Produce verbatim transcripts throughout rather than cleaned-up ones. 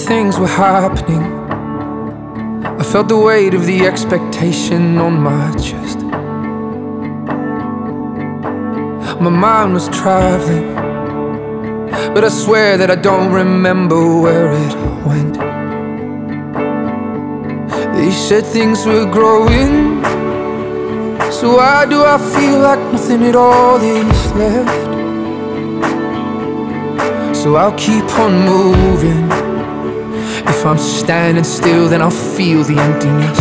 things were happening. I felt the weight of the expectation on my chest. My mind was traveling, but I swear that I don't remember where it went. They said things were growing, so why do I feel like nothing at all is left? So I'll keep on moving. If I'm standing still, then I'll feel the emptiness.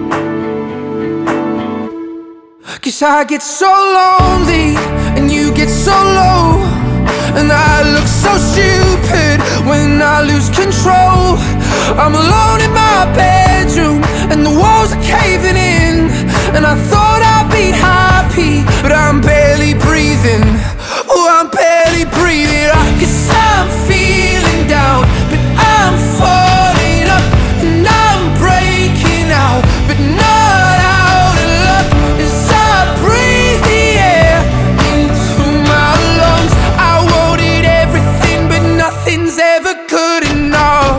'Cause I get so lonely, and you get so low, and I look so stupid when I lose control. I'm alone in my bedroom, and the walls are caving in. And I thought I'd be happy, but I'm barely breathing. Oh, I'm barely breathing. 'Cause I'm feeling down, but I'm falling up, and I'm breaking out, but not out of luck. As I breathe the air into my lungs, I wanted everything, but nothing's ever good enough.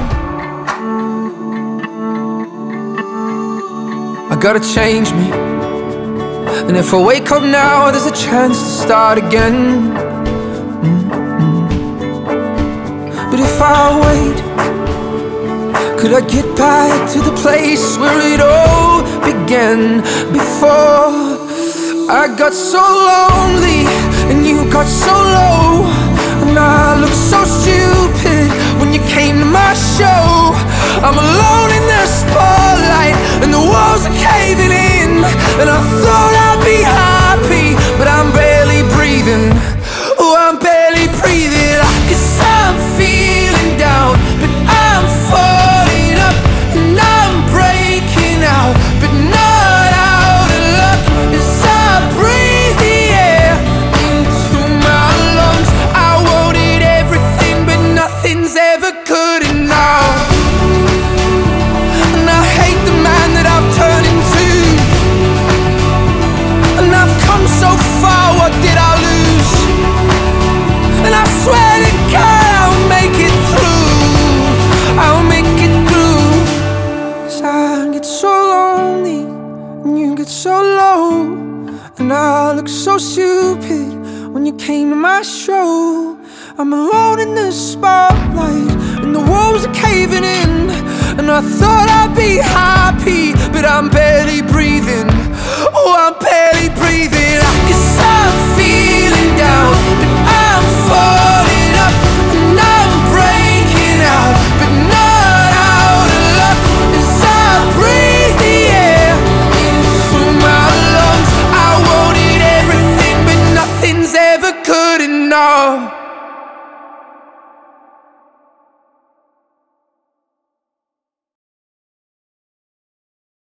I gotta change me, and if I wake up now, there's a chance to start again. Mm-mm. But if I wait, could I get back to the place where it all began? Before I got so lonely, and you got so low, and I looked so stupid when you came to my show. I'm alone in the spotlight, and the walls are caving in. And I thought I'd be happy, but I'm barely breathing. Oh, I'm barely breathing. 'Cause I'm feeling down, but I'm falling up, and I'm breaking out, but not out of luck. As I breathe the air into my lungs, I wanted everything, but nothing's ever good enough. And I hate the man that I've turned into, and I've come so far, what did I lose? And I swear to God I'll make it through, I'll make it through. 'Cause I get so lonely, and you get so low, and I look so stupid when you came to my show. I'm alone in the spotlight, and the walls are caving in. And I thought I'd be happy, but I'm barely breathing. Oh, I'm barely